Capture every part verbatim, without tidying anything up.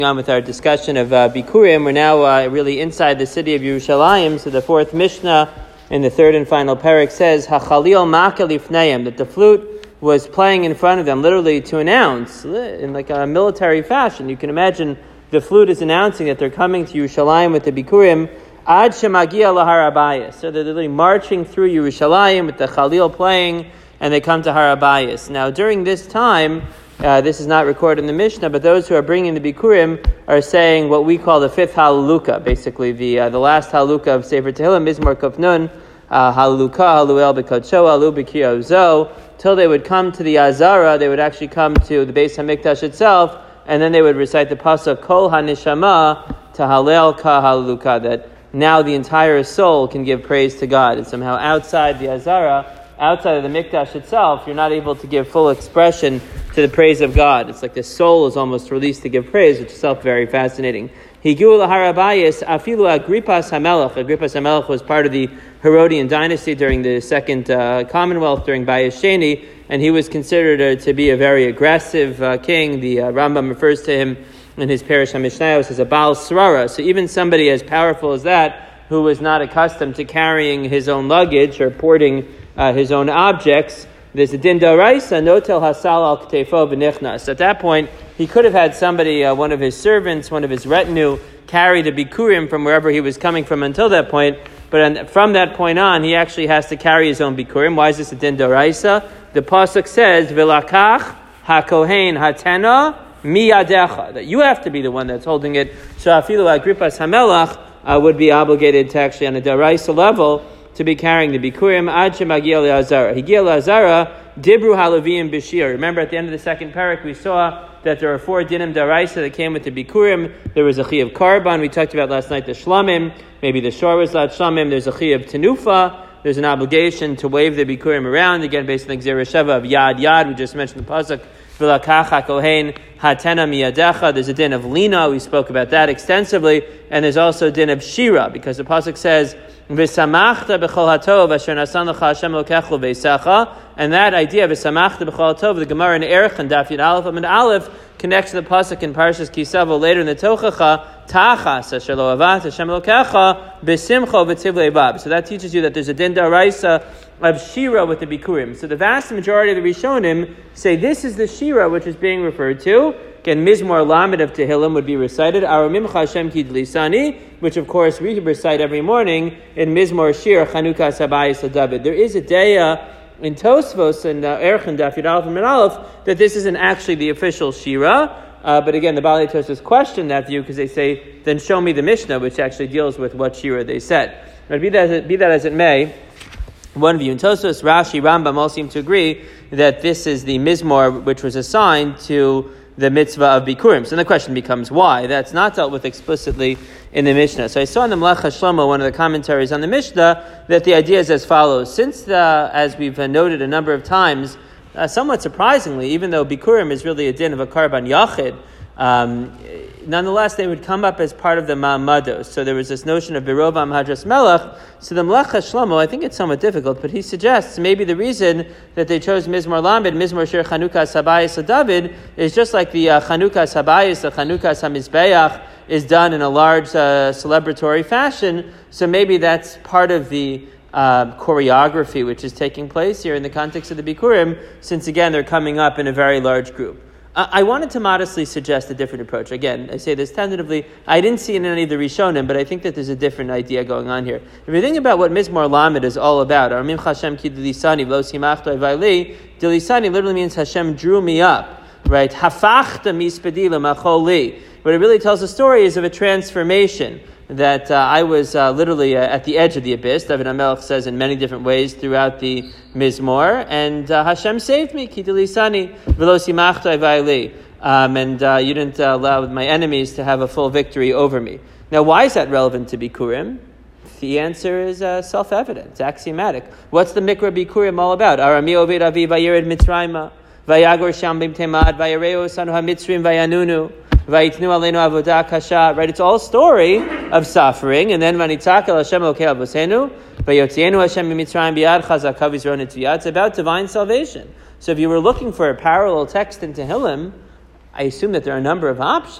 On with our discussion of uh, Bikurim. We're now uh, really inside the city of Yerushalayim. So the fourth Mishnah in the third and final parak says, "Hachalil maka lifneim," that the flute was playing in front of them, literally to announce in like a military fashion. You can imagine the flute is announcing that they're coming to Yerushalayim with the Bikurim. Ad shemagia lahar habayis. So they're literally marching through Yerushalayim with the Chalil playing, and they come to Har Habayis. Now during this time, Uh, this is not recorded in the Mishnah, but those who are bringing the Bikurim are saying what we call the fifth Hallelujah, basically the uh, the last Hallelujah of Sefer Tehillim, Mizmor Kuf Nun, Hallelujah, Halluel B'Kodsho, Hallu B'Kiyah Zo, till they would come to the Azara. They would actually come to the Beis HaMikdash itself, and then they would recite the pasuk Kol HaNishama to Hallel Ka Hallelujah, that now the entire soul can give praise to God. And somehow outside the Azara, outside of the Mikdash itself, you're not able to give full expression to the praise of God. It's like the soul is almost released to give praise, which is itself very fascinating. Higu lahar habayis afilu Agrippas HaMelech. Agrippas HaMelech was part of the Herodian dynasty during the second uh, Commonwealth, during Bayis Sheni, and he was considered uh, to be a very aggressive uh, king. The uh, Rambam refers to him in his Perush HaMishnayos as a Baal Srara. So even somebody as powerful as that, who was not accustomed to carrying his own luggage or porting uh, his own objects, there's a din d'oraisa, notel hasal al ktefo v'nichnas. At that point, he could have had somebody, uh, one of his servants, one of his retinue, carry the bikurim from wherever he was coming from until that point. But from that point on, he actually has to carry his own bikurim. Why is this a din d'oraisa? The pasuk says, "V'lakach hakohen hatena miyadecha," that you have to be the one that's holding it. So afilu Agrippas HaMelech uh, would be obligated to actually, on a d'oraisa level, to be carrying the Bikurim ad shemagia le'azara. Higia le'azara, dibru halavim b'shir. Remember at the end of the second parak, we saw that there are four dinim d'oraisa that came with the Bikurim. There was a chi of karban. We talked about last night the shlamim. Maybe the shor was lat shlamim. There's a chi of tenufa. There's an obligation to wave the Bikurim around. Again, based on the Gzera Sheva of yad yad. We just mentioned the pasuk. V'lakach hakohen hatena miyadecha. There's a din of lina. We spoke about that extensively. And there's also a din of shira, because the pasuk says, V'samachta b'chol hatov asher nasan l'cha Hashem Elokecha v'eisecha. And that idea, V'samachta b'chol hatov, the Gemara in Erech and Daf Yud Aleph and Aleph connects to the pasuk in Parshas Kisavo later in the Tochacha, Tachas asher lo avat Hashem Elokecha b'simcha v'tiv le'vav. So that teaches you that there's a din d'oraisa of shira with the bikurim. So the vast majority of the Rishonim say this is the shira which is being referred to. Again, Mizmor Lamed of Tehillim would be recited, Aromimcha Hashem Ki Dlisani, which of course we recite every morning in Mizmor Shir, Chanukah Sabayis David. There is a daya in Tosfos and uh, Erech and Daf Yud Aleph and Aleph that this isn't actually the official Shira, uh, but again, the Baalei Tosfos question that view because they say, then show me the Mishnah, which actually deals with what Shira they said. But be that, be that as it may, one view in Tosfos, Rashi, Rambam all seem to agree that this is the Mizmor which was assigned to the mitzvah of Bikurim. So the question becomes why? That's not dealt with explicitly in the Mishnah. So I saw in the Melacha Shlomo, one of the commentaries on the Mishnah, that the idea is as follows. Since, the, as we've noted a number of times, uh, somewhat surprisingly, even though Bikurim is really a din of a karban yachid, um, nonetheless they would come up as part of the ma'amados. So there was this notion of Birovam Hadras Melech. So the Melacha Shlomo, I think it's somewhat difficult, but he suggests maybe the reason that they chose Mizmor Lamed, Mizmor Shir Chanukah Sabayis David, is just like the uh, Chanukah Sabayis, the Chanukah Samizbeach, is done in a large uh, celebratory fashion. So maybe that's part of the uh, choreography which is taking place here in the context of the Bikurim, since again they're coming up in a very large group. I wanted to modestly suggest a different approach. Again, I say this tentatively. I didn't see it in any of the Rishonim, but I think that there's a different idea going on here. If you think about what Mizmor Lamed is all about, Armim Hashem ki dilisani v'lo simachto vayli, dilisani literally means Hashem drew me up, right? Hafachta mispedi l'macholi. What it really tells a story is of a transformation, that uh, I was uh, literally uh, at the edge of the abyss. David HaMelech says in many different ways throughout the Mizmor, and uh, Hashem saved me, ki dilisani v'lo simachto vayli. Um, and uh, you didn't uh, allow my enemies to have a full victory over me. Now, why is that relevant to Bikurim? The answer is uh, self-evident. It's axiomatic. What's the Mikra Bikurim all about? Arami oved avi vayired mitzrayma, vayagor sham bimtemad, vayareo sanu ha-mitzrim vayanunu, vayitnu aleinu avodah kasha. Right? It's all story of suffering. And then vanitakel Hashem elokei avosenu, vayotzienu Hashem b'mitzrayim biyad chazaka v'yisrael nitzviyah. It's about divine salvation. So if you were looking for a parallel text in Tehillim, I assume that there are a number of options,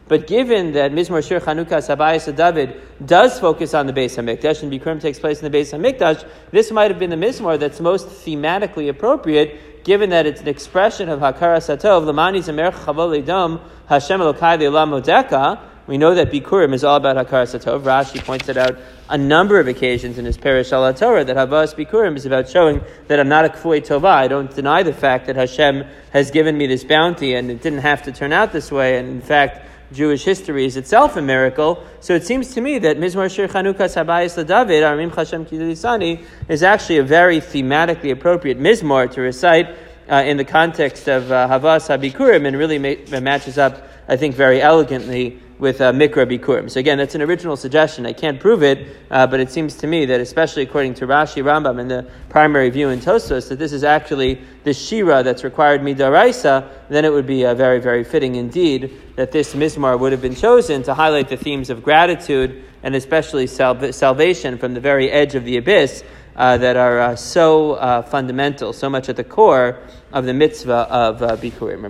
But given that Mizmor Shir Chanukas Habayis David does focus on the Beis HaMikdash and Bikurim takes place in the Beis HaMikdash, this might have been the Mizmor that's most thematically appropriate, given that it's an expression of Hakaras Hatov, Lamani Zamer Chavol Edom, Hashem Elokai Le'olam Modeka. We know that Bikurim is all about Hakaras Hatov. Rashi pointed out a number of occasions in his Perish al Torah that Havas Bikurim is about showing that I'm not a Kfui Tova. I don't deny the fact that Hashem has given me this bounty and it didn't have to turn out this way. And in fact, Jewish history is itself a miracle. So it seems to me that Mizmor Shir Chanukas Habayis LeDavid, Aramim Hashem Kilisani, is actually a very thematically appropriate Mizmor to recite uh, in the context of uh, Havas HaBikurim, and really ma- matches up, I think, very elegantly with uh, Mikra Bikurim. So again, that's an original suggestion. I can't prove it, uh, but it seems to me that, especially according to Rashi, Rambam, and the primary view in Tosfos, that this is actually the Shira that's required midaraisa, then it would be uh, very, very fitting indeed that this Mizmor would have been chosen to highlight the themes of gratitude and especially sal- salvation from the very edge of the abyss uh, that are uh, so uh, fundamental, so much at the core of the mitzvah of uh, Bikurim.